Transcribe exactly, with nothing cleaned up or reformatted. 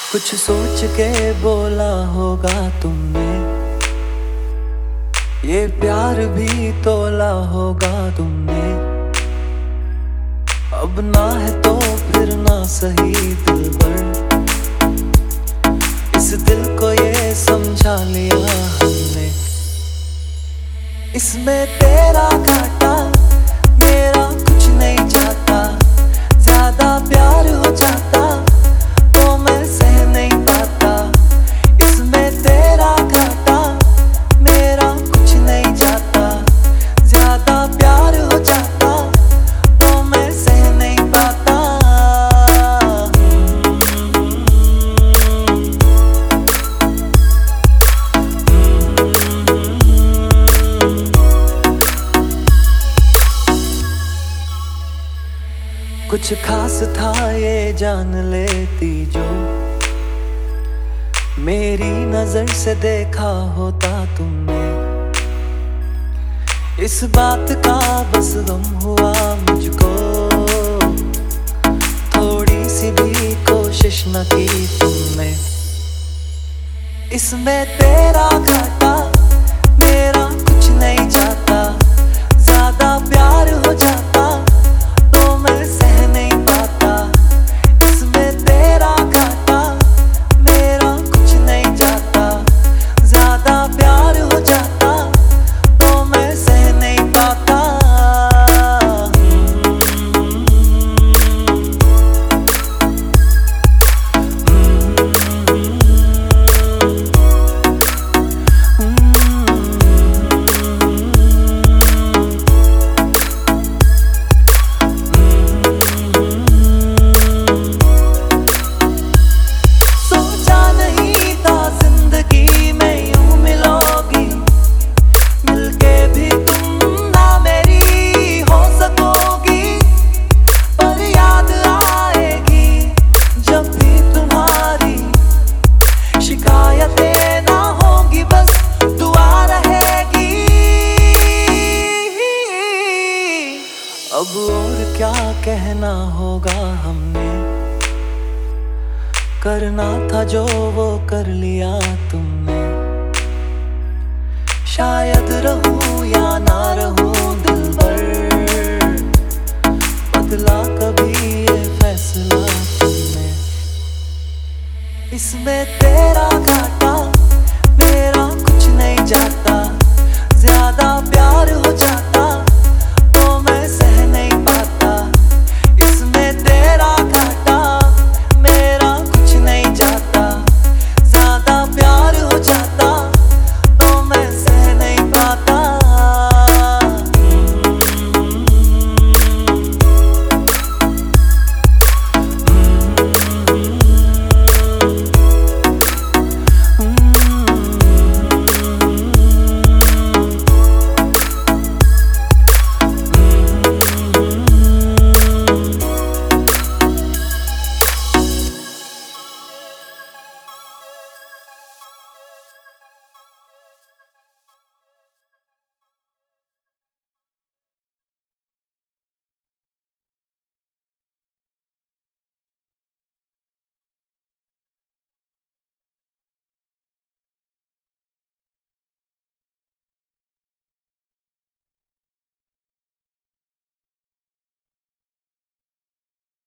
कुछ सोच के बोला होगा तुमने, ये प्यार भी तोला होगा तुमने। अब ना है तो फिर ना सही दिलबर, इस दिल को ये समझा लिया हमने। इसमें तेरा घाटा मेरा कुछ नहीं जाता, ज्यादा प्यार हो जाता तो मैं सह नहीं पाता। इसमें तेरा घाटा मेरा कुछ नहीं जाता, ज्यादा प्यार हो जाता तो मैं सह नहीं पाता। कुछ खास था ये जान लेती जो, मेरी नजर से देखा होता तुमने। इस बात का बस गम हुआ मुझको, थोड़ी सी भी कोशिश न की तुमने। इसमें तेरा घाटा मेरा कुछ नहीं जाता, ज्यादा प्यार हो जाता तो मैं सह नहीं पाता। इसमें तेरा घाटा मेरा कुछ नहीं जाता, ज्यादा प्यार हो जाता तो मैं सह नहीं पाता। अब और क्या कहना होगा हमने, करना था जो वो कर लिया तुमने। शायद रहूं या ना रहूं दिलबर, बदला कभी ये फैसला तुमने। इसमें तेरा घाटा मेरा कुछ नहीं जाता, ज्यादा प्यार